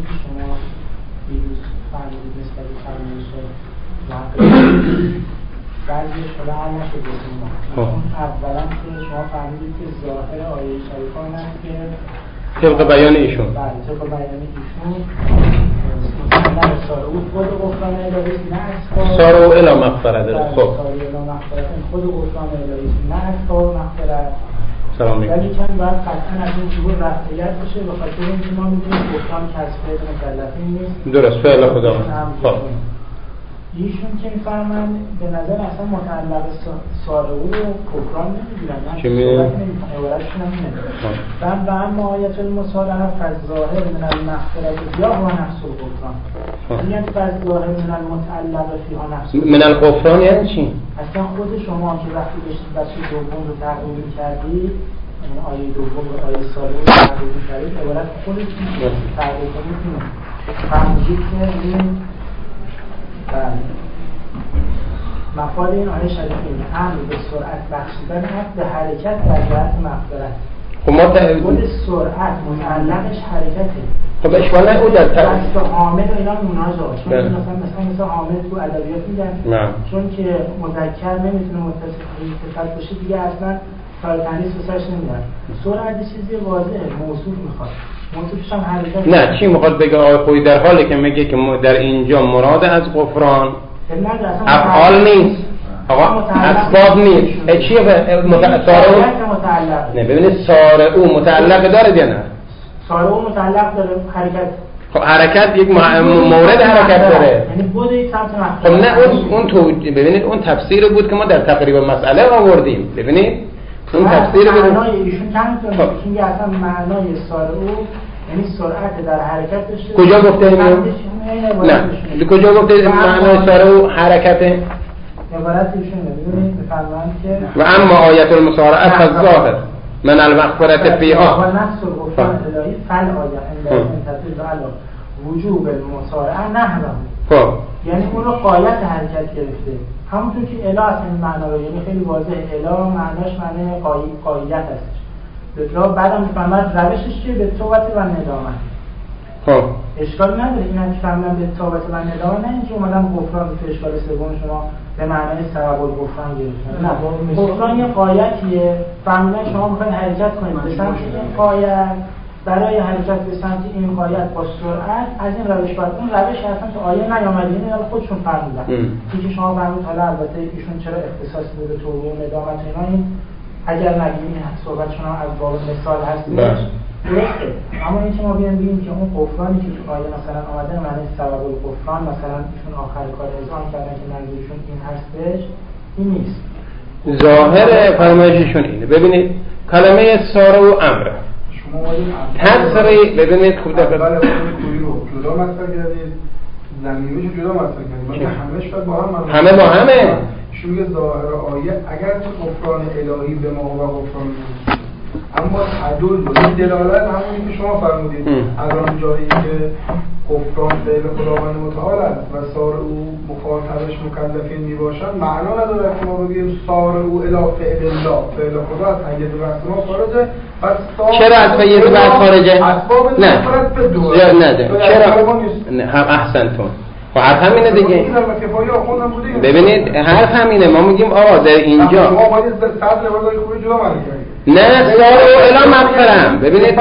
که شما دیروز فرمودید نسبت به فرمایش بعضیش حالا حل نشد بسیم ما. اولا که شما فرمودید که ظاهر آیه شریفه هست که طبق بیان ایشون بله طبق بیان ایشون مطلق سارعو خود غفران الهی نه اسباب سارعو الی مغفرت داره. خب سارعو الی مغفرت خود غفران الهی نه اسباب مغفرت سلامی ولی چند باید قطعا از این جور رفتیت بشه به خاطر اینکه ما میدونیم غفران کسب فعل مکلفین نیست درست فعل خدا. خب ایشون که میفرمن به نظر اصلا متعلق سارعو رو کفران نمیگیرن چی میگن؟ عبارتشون هم اینه و اما آیت المصالحه فالظاهر من المغفرة یا هو نفس الغفران یعنی فالظاهر من المتعلق فیها نفس من الغفران یعنی چی؟ اصلا خود شما که وقتی داشتید بچه دوم رو تقریبی کردید آیه دوم و آیه سارعو رو تقریبی کردید عبارت خودتون تقریبی کنید فرمودید که این مفاد این آیه شریفه اینه امر به سرعت بخشیدن حق به حرکت در جهت مغفرت. خب ما خود سرعت متعلقش حرکته. خب اشکال نه او در دست حامل و اینا مناجا چون مثلا حامل تو ادبیات میگن چون که مذکر نمیتونه متصل باشه دیگه اصلا کار تنیس بسرش نمیدن. سرعت چیزی واضحه موصوف میخواد موصوفش هم حرکت نه چی میخواد بگه آقای خویی در حالی که میگه که در اینجا مراد از غفران افعال نیست آقا اسباب نیست چیه سارعو نه ببینید سارعو متعلق داره یا نه سارعو متعلق داره حرکت خب حرکت یک مورد حرکت داره یعنی بود یک سمت خب نه اون تو ببینید اون تفسیر بود که ما در تقریب مسئله آوردیم ببینید اون تفسیر بود معنای ایشون چند تا ایشون یه اصلا معنای سارعو یعنی سرعت در حرکت داشته کجا گفته نه کجا گفته معنای سارعو حرکته عبارت ایشون ببینید میفرمایند که و اما آیت المصارعه فالظاهر من المغفرة فیها و نفس الغفران الهی فل آیه ان تدل علی وجوب المصارعه نحوه خب یعنی اون رو غایت حرکت گرفته همونطور که اله اصلا این معنا رو یعنی خیلی واضحه اله معناش معنی قایت هست به تو بعدم میفهمد روشش چیه به توبت و ندامت خب اشکال نداره این هم که فهمدن به توبت و ندامت نه اینکه اومدن غفران تو اشکال سوم شما به معنای ثواب الغفران گرفتن نه غفران یه قایتیه فهمیدن شما میخواین حرکت کنید به سمت این قایت برای حرکت به سمت این قایت با سرعت از این روش باید اون روش اصلا تو آیه نیامده اینه خودشون فرمودن که شما فرمود حالا البته ایشون چرا اختصاص بوده توبه و ندامت اینا این اگر نگیم صحبت شما از باب مثال هست درسته اما این که ما بگیم که اون غفرانی که تو آیه مثلا آمده معنی ثواب الغفران مثلا ایشون آخر کار اذعان کردن که منظورشون این هستش این نیست ظاهر فرمایششون اینه ببینید کلمه سارعو امره تصریح ببینید خوب دقیق اول کوی رو جدا مطرح کردید زمینیش جدا مطرح کردید همش با هم همه با همه شو میگه ظاهر آیه اگر تو غفران الهی به ما و غفران اما تعدل این دلالت همونی که شما فرمودید از آن جایی که غفران فعل خداوند متعال است و سارعو مخاطبش مکلفین میباشن معنا نداره که ما بگیم سارعو الی فعل الله فعل خدا از حیز بحث ما خارجه چرا از حیز بحث خارجه؟ نه نه چرا؟ نه هم احسنتون خب حرف همینه دیگه ببینید حرف همینه ما میگیم آقا در اینجا نه سارعو الی مغفرة ببینید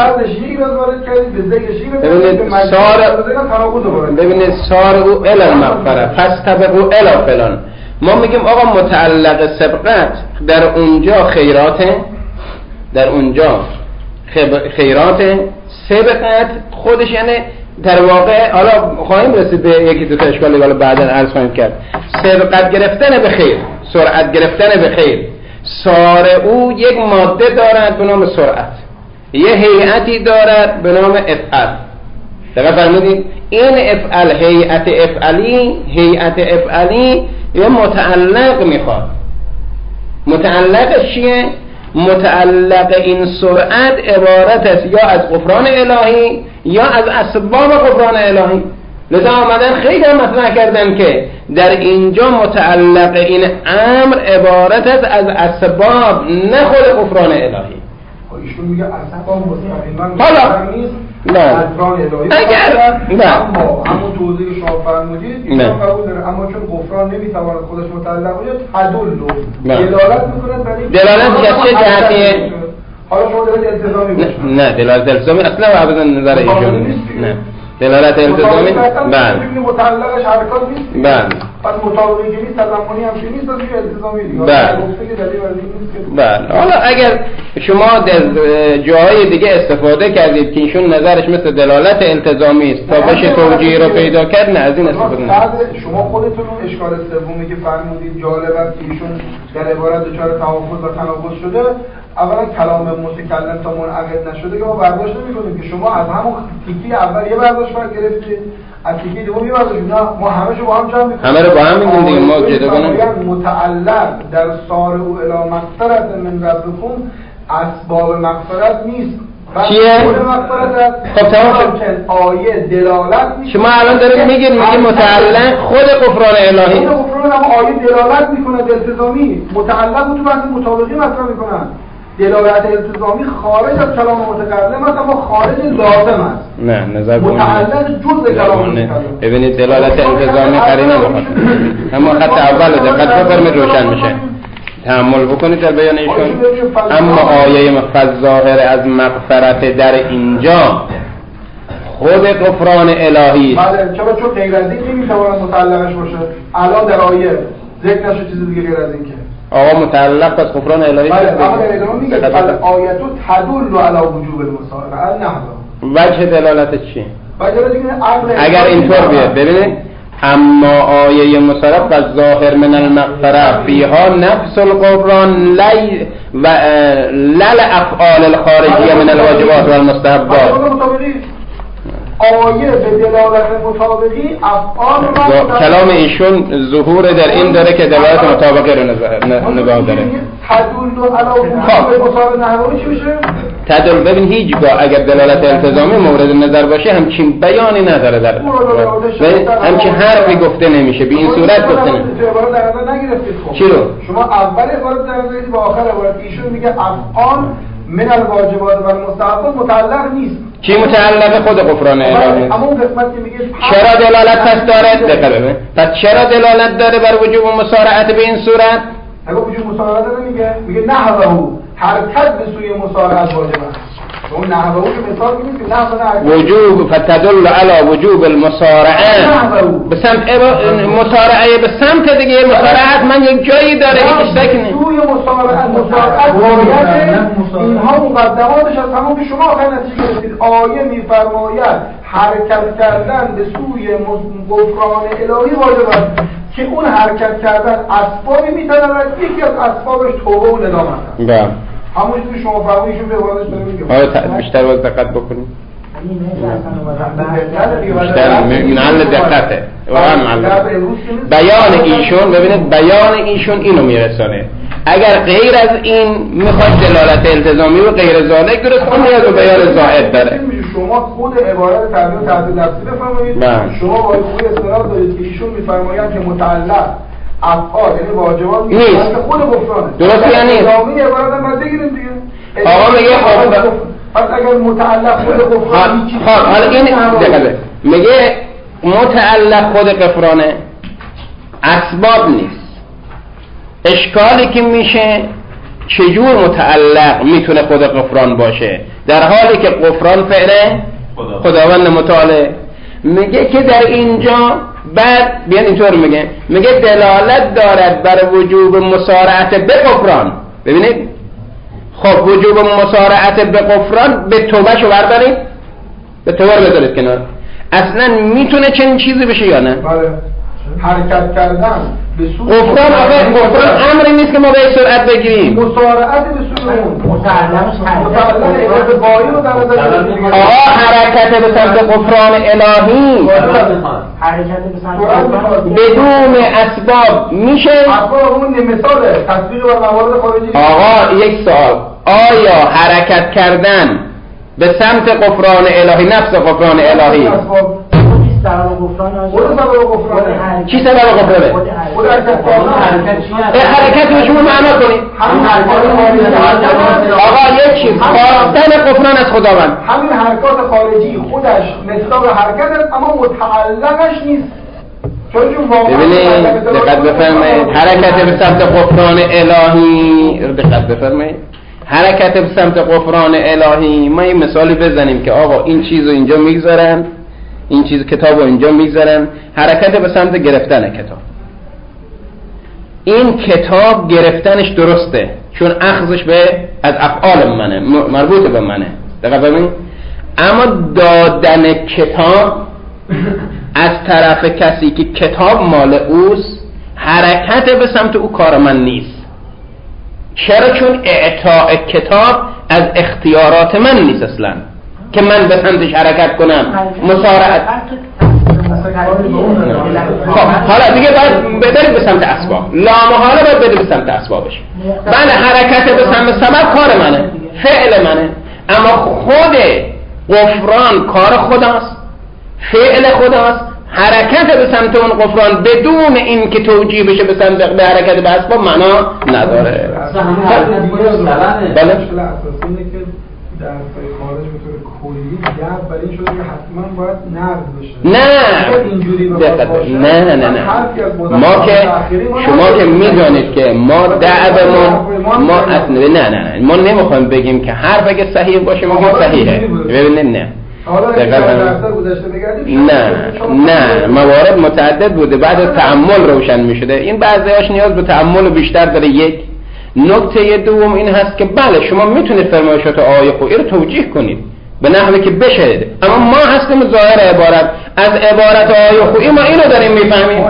ببینید سارعو الی مغفرة فاستبقوا الی فلان ما میگیم آقا متعلق سبقت در اونجا خیراته در اونجا خیراته سبقت خودش یعنی در واقع حالا خواهیم رسید به یکی دو تا اشکالی حالا بعدا عرض خواهیم کرد سبقت گرفتن به خیر سرعت گرفتن به خیر سارعو یک ماده دارد به نام سرعت یه هیئتی دارد به نام افعل دقیق فرمودید این افعل هیئت افعلی یه متعلق میخواد متعلقش چیه؟ متعلق این سرعت عبارت است یا از غفران الهی یا از اسباب غفران الهی لذا آمدن خیلی هم مطرح کردن که در اینجا متعلق این امر عبارت است از اسباب نه خود غفران الهی ایشون میگه اصلا مستقیما حالا نیست نه اگر نه اما همون توضیح شما فرمودید ایشون قبول داره، اما چون غفران نمیتواند خودش متعلق باشه تدل دلالت میکنه برای دلالت چه جهتیه؟ حالا شما دلالت التزامی باشه نه دلالت التزامی اصلا ابدا نظر ایشون نه دلالت التزامی بله متعلقش حرکات نیست بله پس مطابقی که نیست تضمنی هم که نیست پس میشه التزامی دیگه بله حالا اگر شما در جاهای دیگه استفاده کردید که ایشون نظرش مثل دلالت التزامی است تا بشه توجیه رو پیدا کرد نه از این استفاده نکنید. شما خودتون اشکال سومی که فرمودید جالب است که ایشون در عبارت دچار تحفظ و تناقض شده. اولا کلام متکلم تا منعقد نشده که ما برداشت نمی‌کنیم که شما از همون تیکی اول یه برداشت گرفتید از تیکی دوم یه برداشت نه ما همه‌شو با هم جمع می‌کنیم همه رو با هم می‌گیم دیگه ما جدا کنیم متعلق در سارع الی مغفرة من ربکم اسباب مغفرت نیست چیه؟ خب تمام شد آیه دلالت نیست شما الان دارید میگید متعلق خود غفران الهی خود غفران هم آیه دلالت میکنه التزامی متعلق تو بحث مطابقی مطرح میکنن دلالت التزامی خارج از کلام متکلم است اما خارج لازم است نه نظر متعلق جزء کلام متکلم ببینید دلالت التزامی قرینه نمیخواد اما خط اول دقت بفرمایید روشن میشه تأمل بکنید در بیان ایشون اما آیه فالظاهر از مغفرت در اینجا خود غفران الهی است. بله چون غیر از این نمیتواند متعلقش باشه الان در آیه ذکر نشه چیز دیگه غیر از این که آقا متعلق از غفران الهی بله اما در ادامه میگه آیاتو تدل علی وجوب المصالحه نه وجه دلالت چیه اگر اینطور بیاد ببینید اما آیه مصرف و ظاهر من المغفره فیها نفس الغفران و لل افعال الخارجیه من الواجبات و المستحبات آیه به دلالت مطابقی افعال کلام ایشون ظهور در این داره که دلالت مطابقی رو نگاه داره تدل ببین هیچگاه اگر دلالت التزامی مورد نظر باشه همچین بیانی نداره در همچین حرفی گفته نمیشه به این صورت گفته نمیشه چی رو؟ شما اول عبارت در نظر با آخر عبارت ایشون میگه افعال من الواجبات و المستحبات متعلق نیست چی متعلق خود غفران الهی اما اون قسمت که میگه چرا دلالت پس داره دقیقاً پس چرا دلالت داره بر وجوب مسارعت به این صورت اگه وجوب مسارعت میگه نحوه حرکت به سوی مسارعت واجب است اون نحوه که مثال میگه که نحوه وجوب فتدل علی وجوب المسارعه به سمت مسارعه به سمت دیگه مسارعت من یک جایی داره یک اشتکی نیست سوی مسارعت اینها مقدماتش از همون که شما آخر نتیجه گرفتید آیه میفرماید حرکت کردن به سوی غفران الهی واجب است که اون حرکت کردن اسبابی میتواند یکی از اسبابش توبه و ندامت است بله همون چیزی شما فرمودید به واردش داره میگه آره بیشتر باز دقت بکنید بیشتر محل دقته بیان ایشون ببینید بیان ایشون اینو میرسانه اگر غیر از این میخواد دلالت التزامی و غیر ذالک درست کنه یا به بیان زائد داره شما خود عبارت تعبیر تحت لفظی بفرمایید شما با خود اصطلاح دارید که ایشون میفرمایند که متعلق افعال یعنی واجبات نیست خود غفرانه درست یعنی تمامی عبارت هم بعد بگیریم دیگه آقا میگه پس اگر متعلق خود غفران حالا این دقیقه میگه متعلق خود غفرانه اسباب نیست اشکالی که میشه چجور متعلق میتونه خود غفران باشه در حالی که غفران فعله خداوند متعال میگه که در اینجا بعد بیان اینطور میگه دلالت دارد بر وجوب مسارعت به غفران ببینید خب وجوب مسارعت به غفران به توبه شو بردارید به توبه رو بذارید کنار اصلا میتونه چنین چیزی بشه یا نه بله حرکت کردن به سوی غفران امری نیست که ما به سرعت بگیریم مسارعت به سوی اون متعلقش آقا حرکت به سمت غفران الهی حرکت به سمت بدون اسباب میشه اسباب اون مثال تطبیق بر موارد خارجی آقا یک سوال آیا حرکت کردن به سمت غفران الهی نفس غفران الهی سبب گفران خود سبب گفران چی سبب گفرانه؟ خود حرکت رو شما معنا کنید. آقا یک چیز خواستن غفران از خداوند، همین حرکات خارجی خودش مصداق حرکت است اما متعلقش نیست. ببینید دقت بفرمایید، حرکت به سمت غفران الهی، دقت بفرمایید، حرکت به سمت غفران الهی، ما این مثالی بزنیم که آقا این چیزو اینجا میگذارن، این چیز کتابو اینجا میگذارن، حرکت به سمت گرفتن کتاب. این کتاب گرفتنش درسته چون اخذش از افعال منه، مربوط به منه، دقت ببینید. اما دادن کتاب از طرف کسی که کتاب مال اوست، حرکت به سمت او کار من نیست. چرا؟ چون اعطاء کتاب از اختیارات من نیست اصلا که من به سمتش حرکت کنم. مسارعت. خب حالا دیگه باید بداریم به سمت اسباب، لامحاله باید بداریم به سمت اسبابش. بله حرکت به سمت سبب کار منه، فعل منه، اما خود غفران کار خداست، فعل خداست. حرکت به سمت اون غفران بدون این که توجیه بشه به سمت به حرکت به اسباب معنا نداره. بله در خارج به طور کلی جذب برای این شده که حتما باید نقد بشه. نه ما که شما که میدونید که ما دعوامون ما اصلا نه ما نمیخوایم بگیم که حرف اگه صحیح باشه میگیم صحیحه. ببینید نه نه موارد متعدد بوده، بعد تأمل روشن میشده. این بعضیاش نیاز به تأمل بیشتر داره. یک نکته دوم این هست که بله شما میتونید فرمایشات آیه خویی رو توجیه کنید به نحوی که بشه، اما ما هستیم ظاهر عبارت، از عبارت آیه خویی ما اینو داریم میفهمیم.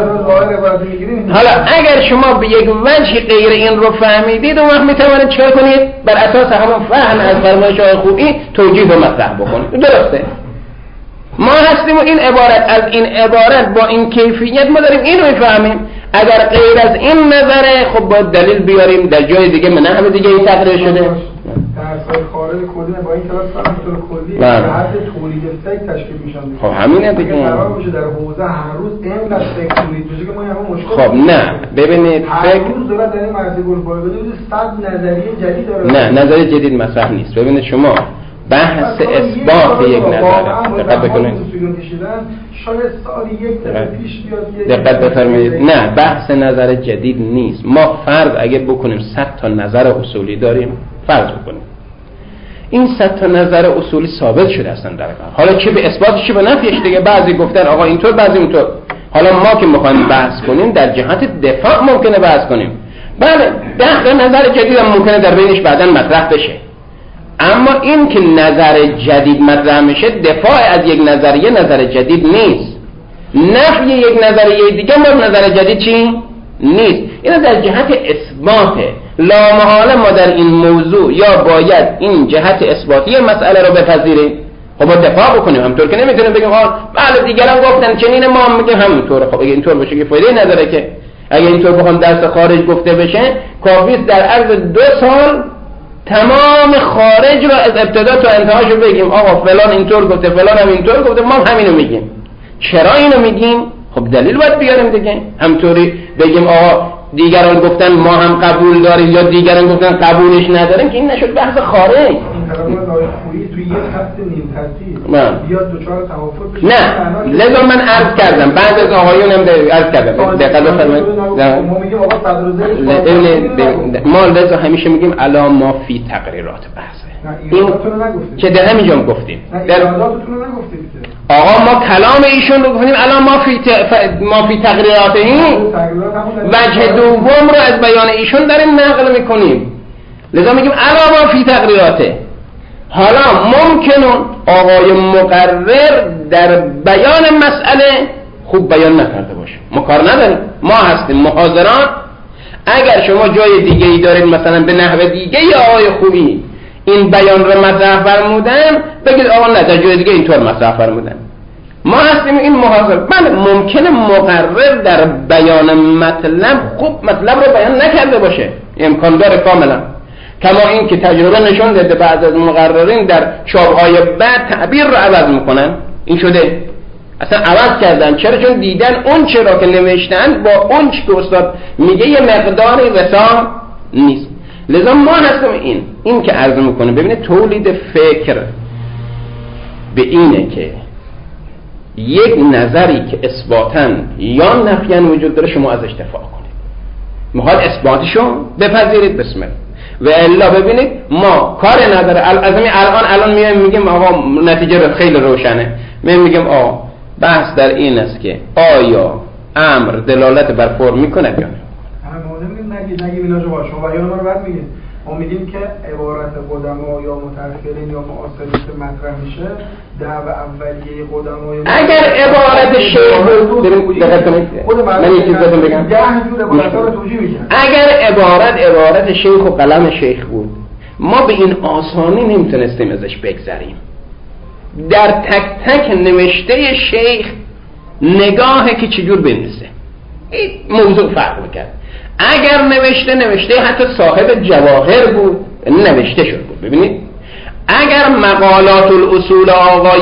حالا اگر شما به یک وجه غیر این رو فهمیدید اون وقت میتوانید چیکار کنید؟ بر اساس همون فهم از فرمایش آیه خویی توجیه به مطلب بکنید. درسته؟ ما هستیم و این عبارت از این عبارت با این کیفیت ما داریم اینو میفهمیم. اگر غیر از این نظره خب باید دلیل بیاریم در جای دیگه من نحو دیگه ای تقریر شده. درس‌های خارج کلی با این کلاس فهم به طور کلی به حد تولید فکر تشکیل میشن. خب همینه دیگه. قرار باشه در حوزه هر روز اینقدر فکر تولید بشه که ما همون مشکل. خب نه ببینید هر روز دولت در این مرحله گلبارگی 100 نظریه جدید داره. نه نظریه جدید مطرح نیست. ببینید شما بحث اثبات یک نظر دقت بکنید. شاید سالی یک دفعه پیش بیاد. دقت بفرمایید. نه بحث نظر جدید نیست. ما فرض اگه بکنیم 100 تا نظر اصولی داریم، فرض بکنیم این 100 تا نظر اصولی ثابت شده هستن در کار. حالا چه به اثباتش چه به نفیش دیگه، بعضی گفتن آقا اینطور بعضی اونطور. حالا ما که میخوایم بحث کنیم در جهت دفاع ممکنه بحث کنیم. بله 10 تا نظر جدید هم ممکنه در بینش بعداً مطرح بشه، اما این که نظر جدید مطرح میشه دفاع از یک نظریه نظر جدید نیست، نفی یک نظریه دیگه ما نظر جدید چی؟ نیست. این در جهت اثباته. لامحاله ما در این موضوع یا باید این جهت اثباتی مسئله رو بپذیریم خب با دفاع بکنیم، همطور که نمیتونیم بگیم بله دیگران گفتن چنین ما هم میگیم همونطوره. خب اگه اینطور باشه که فایده نداره که. اگه اینطور بخوام درس خارج گفته بشه کافی است در عرض 2 سال تمام خارج رو از ابتدا تا انتهاشو بگیم آقا فلان اینطور گفته فلان هم اینطور گفته، ما همینو میگیم. چرا اینو میگیم؟ خب دلیل باید بیاریم دیگه. همطوری بگیم آقا دیگران گفتن ما هم قبول داریم یا دیگران گفتن قبولش نداریم که این نشد بحث خارج. این کلمات آیخویی توی یک خط نیم خطی بیاد دوچار توافق بشه. نه لذا من عرض کردم بعد از آقایون هم عرض کردم دقت بفرمایید. ما میگیم آقا صدر ما لذا همیشه میگیم الا ما فی تقریرات بحثه. این که در همینجا گفتیم. ایراداتتون رو نگفتید. آقا ما کلام ایشون رو گفتیم الا ما فی تقریراته. وجه دوم رو از بیان ایشون داریم نقل میکنیم، لذا میگیم الا ما فی تقریراته. حالا ممکنه آقای مقرر در بیان مسئله خوب بیان نکرده باشه، ما کار نداریم، ما هستیم محاضران. اگر شما جای دیگه ای دارید مثلا به نحو دیگه یا آقای خوبی این بیان رو مطرح فرمودن بگید آقا نه در جای دیگه اینطور مطرح فرمودن، ما هستیم این محاضر. بله ممکنه مقرر در بیان مطلب خوب مطلب رو بیان نکرده باشه، امکان داره کاملا. کما این که تجربه نشون داده بعض از مقررین در چاپ‌های بعد تعبیر رو عوض میکنن. این شده اصلا عوض کردن. چرا؟ چون دیدن اون چرا که نوشتن با اون که استاد میگه یه مقداری وسا نیست. لذا ما هستم این که عرض میکنه ببینید تولید فکر به اینه که یک نظری که اثباتاً یا نفیاً وجود داره شما ازش دفاع کنید، میخواد اثباتشو بپذیرید بسم الله، و الا ببینید ما کار نداره. از الان میایم میگیم آقا نتیجه خیلی روشنه، میگیم آقا بحث در این است که آیا امر دلالت بر فرم میکنه یا نه. نگیم اینا جو شما بیان ما رو بعد میگیم. ما میگیم که عبارت قدما یا متأخرین یا معاصرین که مطرح میشه دعوی اولیه قدما یا اگر عبارت شیخ بود من یه چیز بگم، اگر عبارت شیخ و قلم شیخ بود ما به این آسانی نمیتونستیم ازش بگذریم. در تک تک نوشته شیخ نگاهه که چجور بنویسه این موضوع فرق میکرد. اگر نوشته حتی صاحب جواهر بود نوشته شد بود. ببینید اگر مقالات الاصول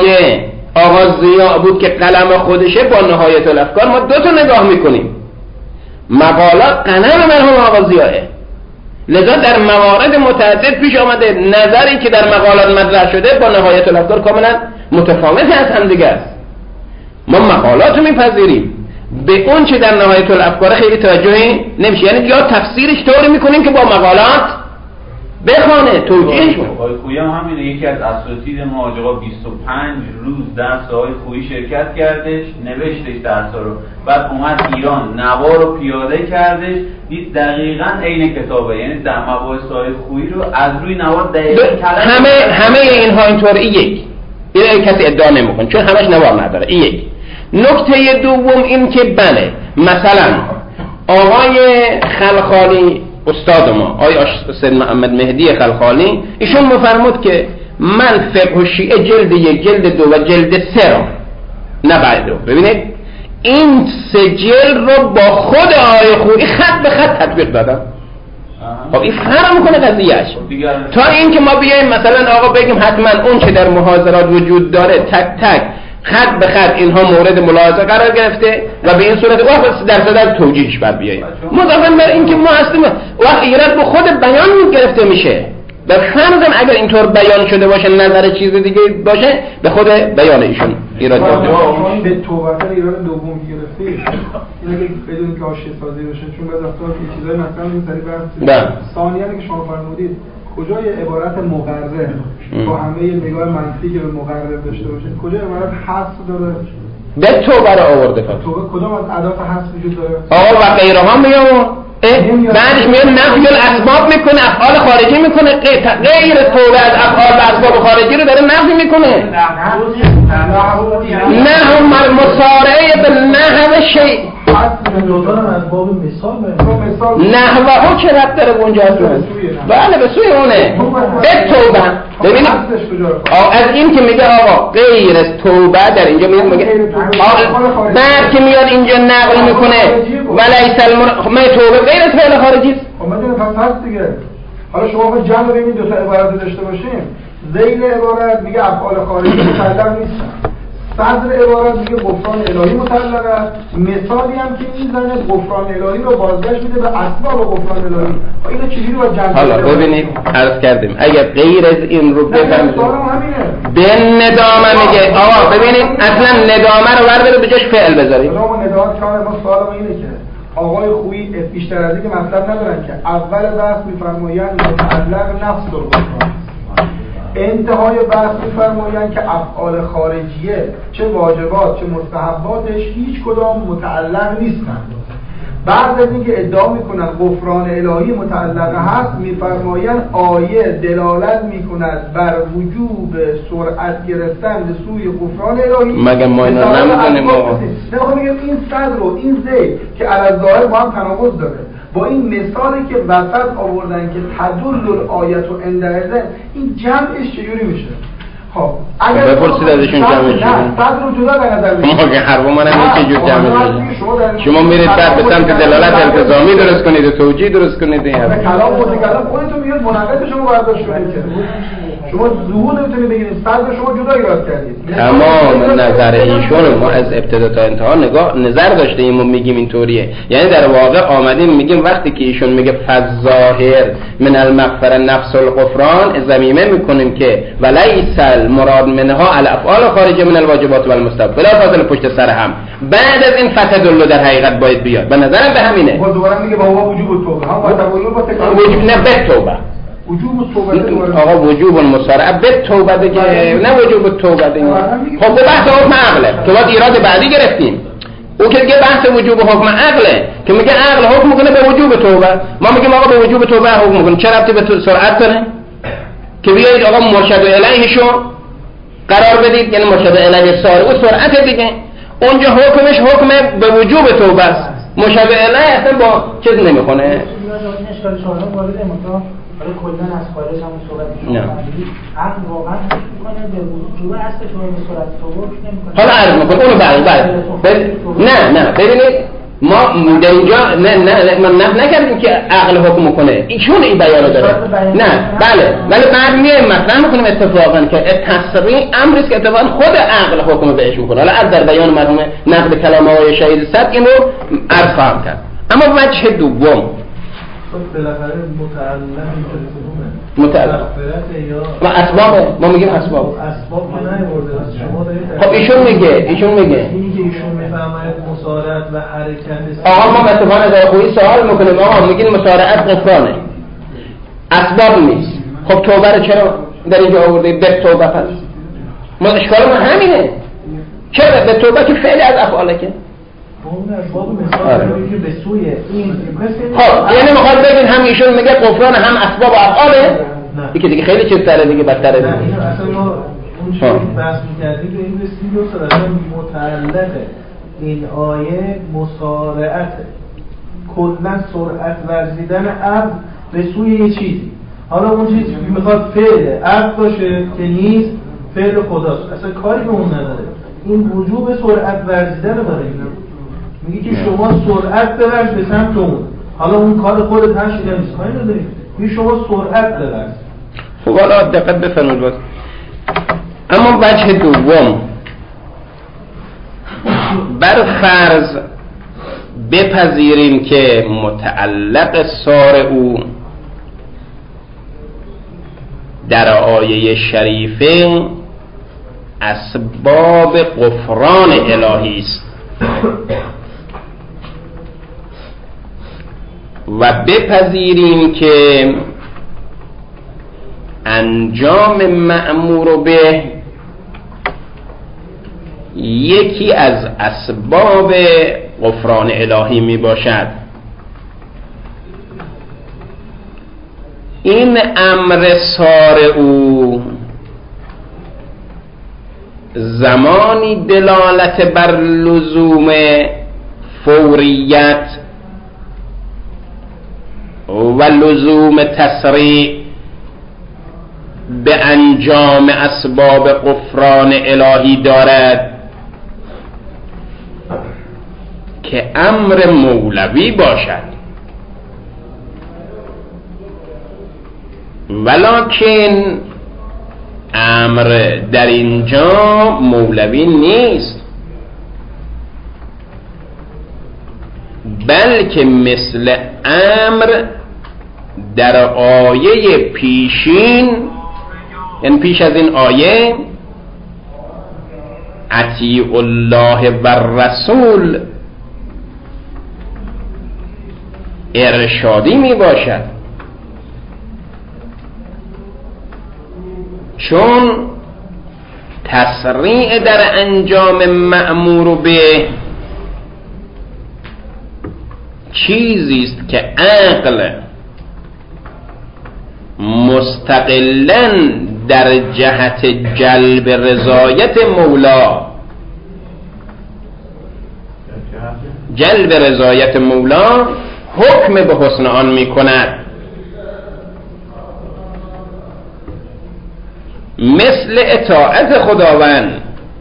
آقا ضیاء بود که قلم خودشه با نهایت الافکار ما دو تا نگاه میکنیم. مقالات قلم مرحوم آقا ضیاءه، لذا در موارد متعدد پیش آمده نظری که در مقالات مطرح شده با نهایت الافکار کاملا متفاوت از هم دیگه است. ما مقالات رو میپذیریم، به اون چه در نهایت الافکار خیلی توجهی نمیشه. یعنی یا تفسیرش طوری میکنیم که با مقالات بخونه توجیهش کنه. آقای خویی هم همینه، یکی از اساتید ما آقا 25 روز درس آقای خویی شرکت کردش، نوشتش درس رو، بعد اومد ایران نوار رو پیاده کردش، دید دقیقاً عین کتابه، یعنی در مباحث آقای خویی رو از روی نوار دقیقاً همه اینها اینطوره. یک این کسی ادعا نمیکنه چون همش نوار نداره. این یک. نکته دوم این که بله مثلا آقای خلخالی استاد ما آقای سید محمد مهدی خلخالی ایشون مفرمود که من فقه شیعه جلد 1 جلد 2 و جلد 3 رو نبعدو. ببینید این 3 جلد رو با خود آقای خویی خط به خط تطبیق دادم. خب این فرق میکنه قضیهش. تا این که ما بیایم مثلا آقا بگیم حتما اون که در محاضرات وجود داره تک تک خط به خط اینها مورد ملاحظه قرار گرفته و به این صورت وقت در صدر توجیهش بر بیاییم. مضافاً بر این که ما هستیم وقت ایراد به خود بیان گرفته میشه. به فرضم اگر اینطور بیان شده باشه نظر چیز دیگه باشه به خود بیان ایشون ایراد گرفته. به توبه ایران دوم گرفته. این اگه بدون که حاشیه سازی بشه چون بعضی وقتا این چیزای مثلا این سری بحث ثانیه که شما فرمودید کجای عبارت مقرر با همه نگاه منفی که به مقرر داشته باشه کجای عبارت حذف داره؟ به توبه رو آورده فقط. توبه کدام از ادات حذف وجود داره؟ آقا و غیره ها میگم بعدش میاد نفی الاسباب میکنه، افعال خارجی میکنه، غیر توبه از افعال و اسباب خارجی رو داره نفی میکنه. نه هم المسارعه به نحو شیء نحوه چه ربط داره به اونجا هست؟ بله به سوی اونه به توبه. ببینید از این که میگه آقا غیر از توبه در اینجا میگه بعد که میاد اینجا نقل میکنه ولیس ما توبه غیر از فعل خارجی است. خب میدونید پس دیگه حالا شما با جمع ببینید دو تا عبارت داشته باشیم. ذیل عبارت میگه افعال خارجی متعلق نیستن، صدر عبارت میگه غفران الهی متعلق است. مثالی هم که میزنه غفران الهی رو بازگشت میده به اسباب غفران الهی. اینو چجوری با جمع حالا ببینید عرض کردیم اگر غیر از این رو بفهمید به ندامه میگه آقا ببینید اصلا ندامه رو برداره به جاش فعل بذارید. ما ندامت کار ما سوال ما اینه که آقای خویی بیشتر از اینکه مطلب ندارن که اول بحث میفرمایند متعلق نفس الغفران، انتهای بحث می‌فرمایند که افعال خارجیه چه واجبات چه مستحباتش هیچ کدام متعلق نیستند. بعد از اینکه ادعا میکنن غفران الهی متعلق هست می‌فرمایند آیه دلالت میکند بر وجوب سرعت گرفتن به سوی غفران الهی. مگه ما اینا نمی‌دونیم آقا؟ نه میگم این صدر و این زید که علی ظاهر با هم تناقض داره با این مثالی که وسط آوردن که تدل الآیت و اندرزن این جمعش چجوری میشه؟ خب اگر بپرسید ازشون جمعش نه صدر رو جدا به نظر میاد. ما که حرف ما نمیشه چه جور جمعش میشه. شما میرید بعد به سمت دلالت التزامی درست کنید و توجیه درست کنید. این کلام خودتون میاد مناقضه شما برداشت کنید که شما ظهور نمیتونید بگیرید، فرض شما جدا ایراد کردید. تمام نظر ایشون ما از ابتدا تا انتها نظر داشتیم و میگیم اینطوریه. یعنی در واقع آمدیم میگیم وقتی که ایشون میگه فظاهر من المغفرة نفس الغفران، ضمیمه میکنیم که ولیس المراد منها الافعال خارجه من الواجبات و المستحب بلا فاصله پشت سر هم. بعد از این فتدل در حقیقت باید بیاد. به نظرم به همینه. باز دوباره میگه با وجوب توبه ها با تولد با تکرار وجوب نه به توبه. وجوب توبه آقا وجوب المسارعه به توبه دیگه، نه وجوب توبه دیگه. خب به بحث حکم عقله تو بعد ایراد بعدی گرفتیم. او که دیگه بحث وجوب حکم عقله که میگه عقل حکم میکنه به وجوب توبه، ما میگیم آقا به وجوب توبه حکم میکنه. چه ربطی به سرعت داره که بیایید آقا مرشد الیهشو قرار بدید؟ یعنی مرشد الیه ساره او سرعت دیگه، اونجا حکمش حکم به وجوب توبه است. مرشد الیه اصلا با چیز نمیخونه. اشکال شما وارد امام حالا کلا از خارج همون صحبت می‌کنه. عقل واقعا می‌کنه به وجوب اصل شما به صورت توبه نمی‌کنه. حالا عرض می‌کنم اونو نه ببینید ما در اینجا نه نکردیم که عقل حکم کنه، ایشون این بیانو داره. نه بله ولی بعد میایم مطرح می‌کنیم اتفاقا که تصریح امری است که اتفاقا خود عقل حکم بهش می‌کنه. حالا از در بیان مرحوم نقد کلام آقای شهید صدق اینو عرض خواهم کرد. اما وجه دوم بالاخره متعلق و اسباب ما میگیم اسباب که نیورده شما دارید. خب ایشون میگه اینی که ایشون میفرماید مسارعت و حرکت آقا ما اتفاقا از آقایی سوال میکنیم آقا میگیم مسارعت غفرانه اسباب نیست. خب توبه رو چرا در اینجا آورده به توبه؟ پس ما اشکال ما همینه. چرا به توبه که فعل از افعاله که اون اسباب مثال که به سوی این خب یعنی میخواد بگین هم ایشون میگه غفران هم اسباب و افعاله دیگه دیگه خیلی چیز تره دیگه بدتره. نه اینو اصلا ما اون چیزی بحث می‌کردیم که این رسید و اصلا متعلقه این آیه مسارعت کلا سرعت ورزیدن عقل به سوی یه چیزی. حالا اون چیزی که میخواد فعل عقل باشه که نیست فعل خداست، اصلا کاری به اون نداره. این وجوب سرعت ورزیدن رو داره. میگه که شما سرعت بورز به سمت اون، حالا اون کار خودت هشت نیست کاری نداری، میگه شما سرعت بورز. خب حالا دقت بفرمایید باز. اما وجه دوم بر فرض بپذیریم که متعلق سار او در آیه شریفه اسباب غفران الهی است و بپذیریم که انجام مأمور به یکی از اسباب غفران الهی می باشد. این امر سار او زمانی دلالت بر لزوم فوریت و لزوم تسریع به انجام اسباب غفران الهی دارد که امر مولوی باشد، ولکن امر در اینجا مولوی نیست، بلکه مثل امر در آیه پیشین، یعنی پیش از این آیه اطیعوا الله و الرسول ارشادی می باشد، چون تسریع در انجام مأمور به چیزی است که عقل مستقلاً در جهت جلب رضایت مولا حکم به حسن آن می کند، مثل اطاعت خداوند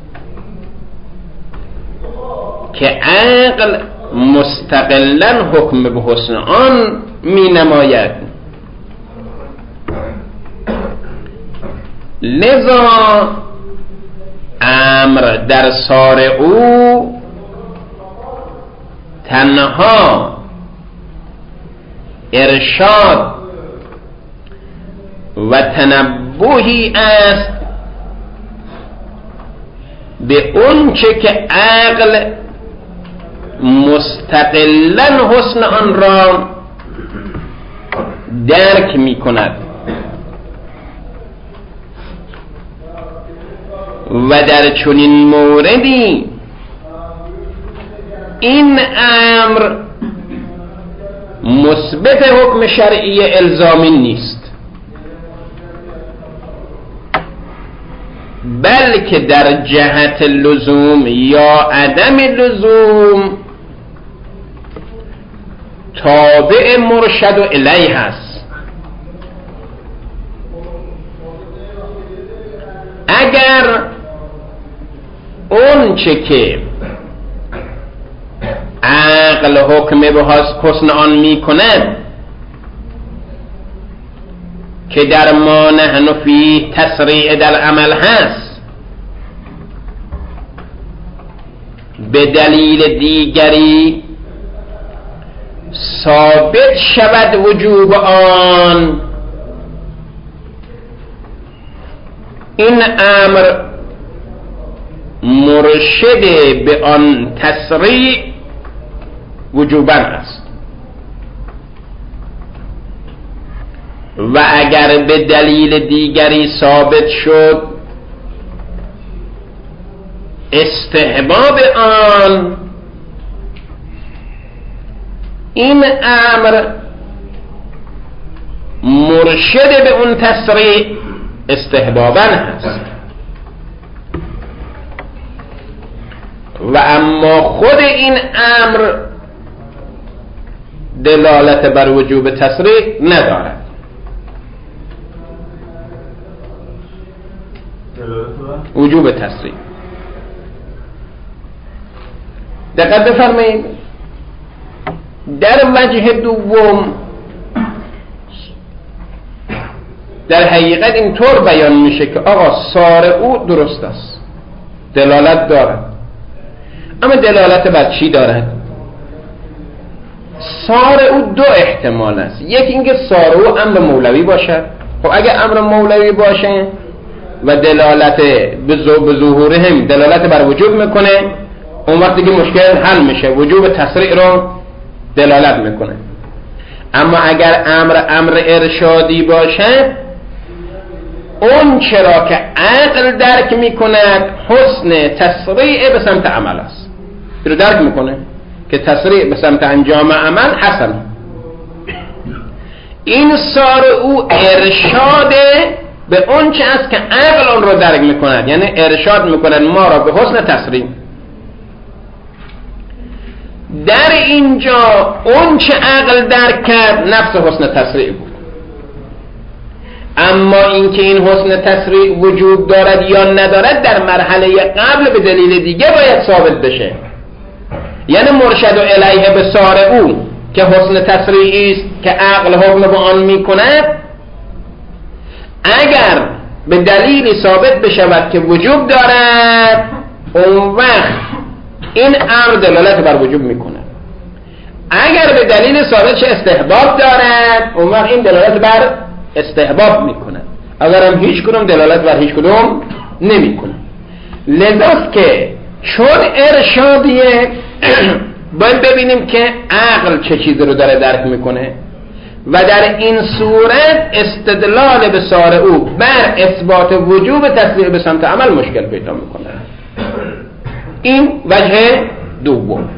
که عقل مستقلاً حکم به حسن آن می نماید. لذا امر در سارعو تنها ارشاد و تنبهی است به اون چه که عقل مستقلاً حسن آن را درک می کند و در چنین موردی این امر مثبت حکم شرعی الزامی نیست، بلکه در جهت لزوم یا عدم لزوم تابع مرشد و الیه هست. اگر اون چه که عقل حکم به حسن آن می کند که در ما نحن فی تسریع در عمل هست، به دلیل دیگری ثابت شود وجوب آن، این امر مرشد به آن تسریع وجوباً است. و اگر به دلیل دیگری ثابت شد استحباب آن، این امر مرشد به اون تسریع استحباباً هست. و اما خود این امر دلالت بر وجوب تسریع ندارد. وجوب تسریع دقت بفرمایید. در وجه دوم در حقیقت اینطور بیان میشه که آقا سارعو درست است، دلالت دارد، اما دلالت بر چی دارد؟ سارعو دو احتمال است. یکی اینکه سارعو امر مولوی باشد. خب اگر امر مولوی باشه و دلالت به ظهوره هم دلالت بر وجوب میکنه، اون وقتی که مشکل حل میشه، وجوب تسریع رو دلالت میکنه. اما اگر امر ارشادی باشه، اون چرا که عقل درک میکند حسن تسریع به سمت عمل است، رو درک میکنه که تسریع به سمت انجام عمل حسن. این سارعو ارشاد به اون چه است که عقل اون رو درک میکند، یعنی ارشاد میکند ما را به حسن تسریع. در اینجا اون چه عقل درک کرد نفس حسن تسریع بود. اما اینکه این حسن تسریع وجود دارد یا ندارد در مرحله قبل به دلیل دیگه باید ثابت بشه. یعنی مرشد و الیه به سارعو که حسن تسریعی است که عقل حکم به آن میکند، اگر به دلیلی ثابت بشود که وجوب دارد، اون وقت این امر دلالت بر وجوب میکنه. اگر به دلیل ثابت شه استحباب دارد، اون وقت این دلالت بر استحباب میکنه. اگر هم هیچ کدوم دلالت بر هیچ کدوم نمیکنه. لذاست که چون ارشادیه باید ببینیم که عقل چه چیزی رو داره درک میکنه و در این صورت استدلال به سارعو بر اثبات وجوب تسریع به سمت عمل مشکل پیدا میکنه. این وجه دوم.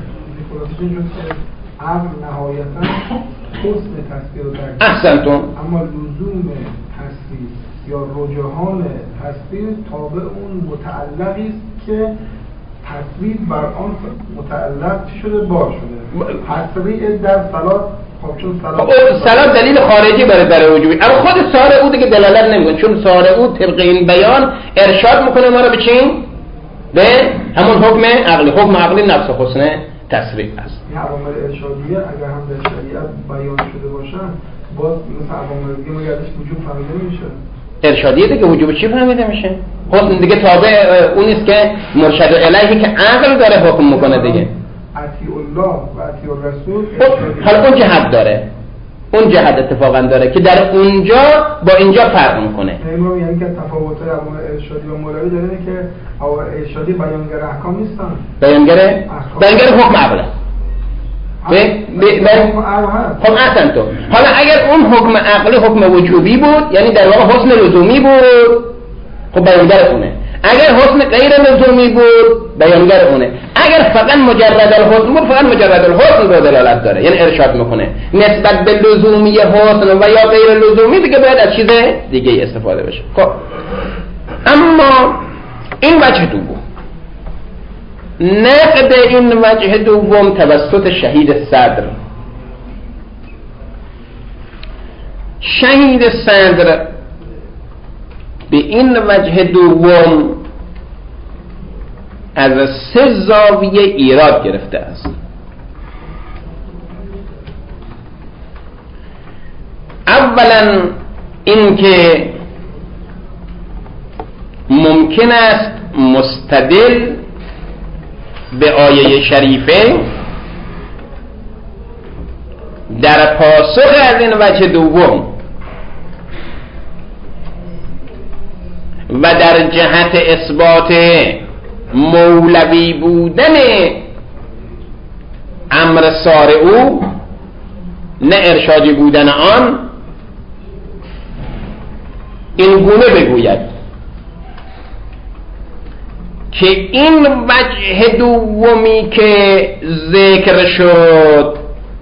عقل نهایتا حسن تصویر رو درک. احسنتون. اما لزوم تصویر یا رجحان تصویر تابع اون متعلقی است که تصویر بر آن متعلق چی شده؟ بار شده. تصویر در صلات، خب چون صلات دلیل خارجی برای وجوبی، اما خود سارعو دیگه دلالت نمیکنه، چون سارعو طبق این بیان ارشاد میکنه ما رو به چی؟ به همون حکم عقلی. حکم عقلی نفس حسن تسریع است. این عوامل ارشادیه اگر هم در شریعت بیان شده باشن، باز مثل عوامل دیگه مگردش وجوب فهمیده نمیشه. ارشادیه دیگه وجوب چی فهمیده میشه؟ حسن دیگه تابع اون نیست که مرشد الیه که عقل داره حکم میکنه دیگه. اطیع الله و اطیع الرسول. حالا اون جهت داره، اون جهت اتفاقا داره که در اونجا با اینجا فرق میکنه. یعنی که تفاوت امور ارشادی و مولوی داره که ارشادی بیانگر احکام نیستن. بیانگر حکم عقله. خب اصلا تو حالا اگر اون حکم عقلی حکم وجوبی بود یعنی در واقع حسن لزومی بود، خب بیانگر اونه. اگر حسن غیر لزومی بود بیانگر اونه. اگر فقط مجرد الحسن بود فقط مجرد الحسن رو دلالت داره، یعنی ارشاد میکنه نسبت به لزومی حسن و یا غیر لزومی دیگه باید از چیز دیگه استفاده بشه. خب اما این وجه دوم، نقد این وجه دوم توسط شهید صدر. شهید صدر به این وجه دوم از 3 زاویه ایراد گرفته است. اولا اینکه ممکن است مستدل به آیه شریفه در پاسخ از این وجه دوم و در جهت اثبات مولوی بودن امر سار او نه ارشادی بودن آن این گونه بگوید که این وجه دومی که ذکر شد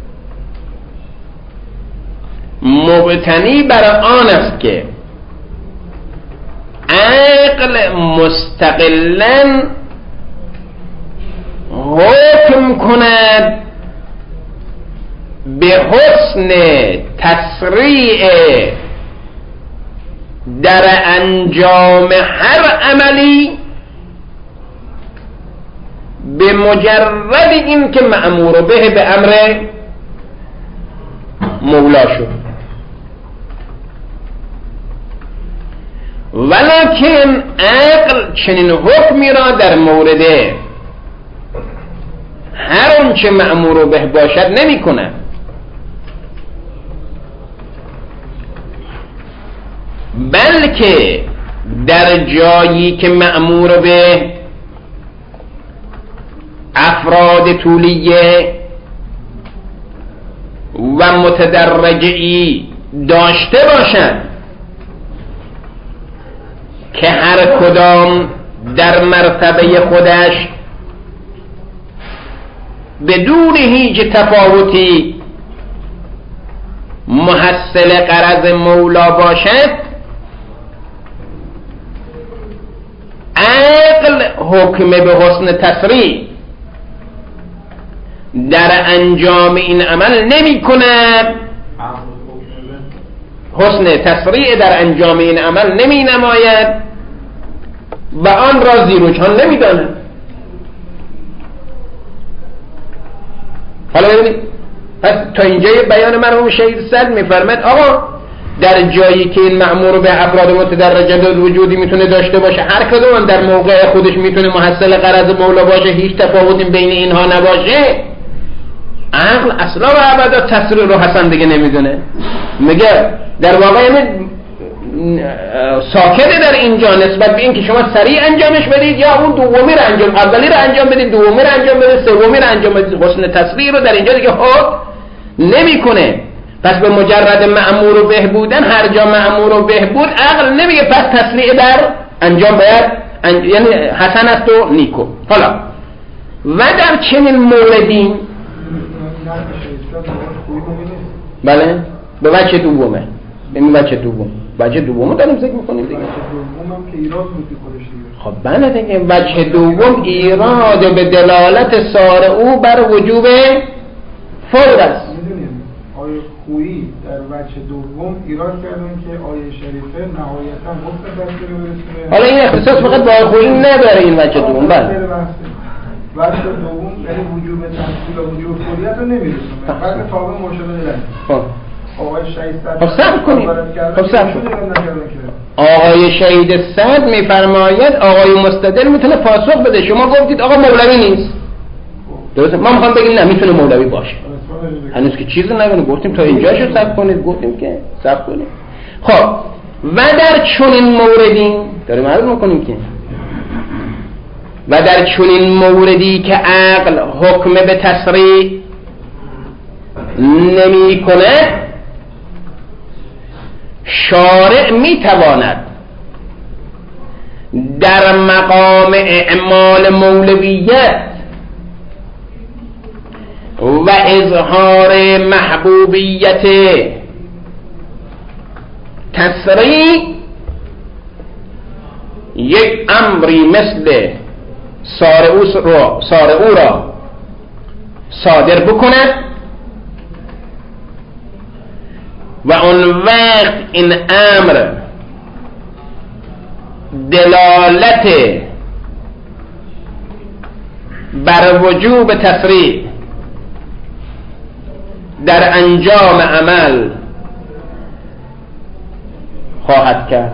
مبتنی بر آن است که عقل مستقلاً حکم کند به حسن تسریع در انجام هر عملی به مجرد این که مأمور به امر مولا شد. ولکن عقل چنین حکمی را در مورد هر آنچه مأمور به باشد نمی کند، بلکه در جایی که مأمور به افراد طولیه و متدرجی داشته باشد که هر کدام در مرتبه خودش بدون هیچ تفاوتی محصل غرض مولا باشد، عقل حکم به حسن تسریع در انجام این عمل نمی کند، حسن تسریع در انجام این عمل نمی نماید و آن را زیروچان نمی داند. حالا ببینید تا اینجای بیان مرحوم شهید صدر میفرماید آقا در جایی که این مأمور به افراد متدرجه وجودی میتونه داشته باشه، هر کدوم در موقع خودش میتونه محصل غرض مولا باشه، هیچ تفاوتی بین اینها نباشه، عقل اصلا و ابدا تسریع رو حسن دیگه نمیدونه. میگه در واقع ساکته در اینجا نسبت به این که شما سریع انجامش بدید یا اون دومی رو انجام، اولی رو انجام بدید، دومی رو انجام بدید، سومی رو انجام بدید. حسن تسریع رو در اینجا دیگه حکم نمیکنه. پس به مجرد مأمور به بودن، هر جا مأمور به بود، عقل نمیگه پس تسریع در انجام باید یعنی حسن است و نیکو. حالا و در چنین موردی بله به وجه دومه، این وجه دوم داریم ذکر میکنیم دیگه. خب بله دیگه، وجه دوم ایراد به دلالت سار او بر وجوب فور است. آیه خویی در وجه دوم ایراد کردن که آیه شریفه نهایتا مستقل برسونه. حالا این اختصاص فقط با آیه خویی نداره این وجه دوم. بله وجه دوم یعنی وجوب تفصیل و وجوب فوریت رو نمیرسونه، بعد تابع مرشد الیه. آقای شهید صدر خب صبر کنید. آقای شهید صدر میفرماید آقای مستدل میتونه پاسخ بده. شما گفتید آقا مولوی نیست، درسته؟ ما میخوام بگیم نه میتونه مولوی باشه. هنوز که چیزی نگونه، گفتیم تا اینجاشو صبر کنید، گفتیم که صبر کنید. خب و در چنین موردی داریم عرض میکنیم که و در چنین موردی که عقل حکم به تسریع نمی کند، شارع می تواند در مقام اعمال مولویت و اظهار محبوبیت تسریع یک امری مثل سارعو را صادر بکند و اون وقت این امر دلالت بر وجوب تسریع در انجام عمل خواهد کرد.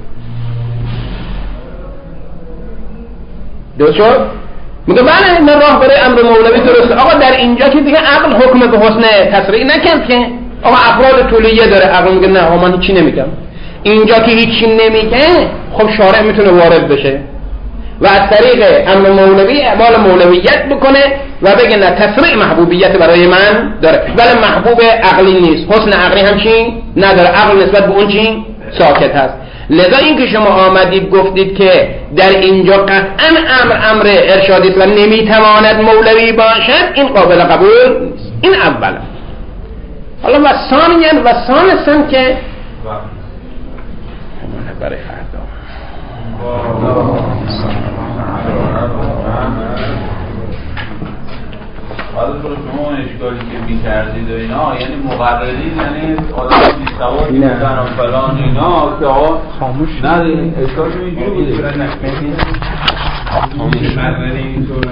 درست شد؟ میگه بله من راه برای امر مولوی درسته. آقا در اینجا که دیگه عقل حکم به حسن تسریع نکرد که آقا افراد طولیه داره، عقل میگه نه آقا من هیچی نمیگم. اینجا که هیچی نمیگه خب شارع میتونه وارد بشه و از طریق امر مولوی اعمال مولویت بکنه و بگه نه تسریع محبوبیت برای من داره، ولی محبوب عقلی نیست، حسن عقلی همچین نداره، عقل نسبت به اون چین ساکت هست. لذا این که شما آمدید گفتید که در اینجا قطعا امر ارشادی است و نمیتواند مولوی باشد، این قابل قبول نیست. این اوله. حالا و ثانیاً که برای فردا حالا شما اشکالی که می‌کردید و اینا یعنی مقررین، یعنی آدم بی‌سواد می‌ذارن فلان اینا که آقا خاموش ندارین اشکالش اینجوری بوده. مقررین اینطور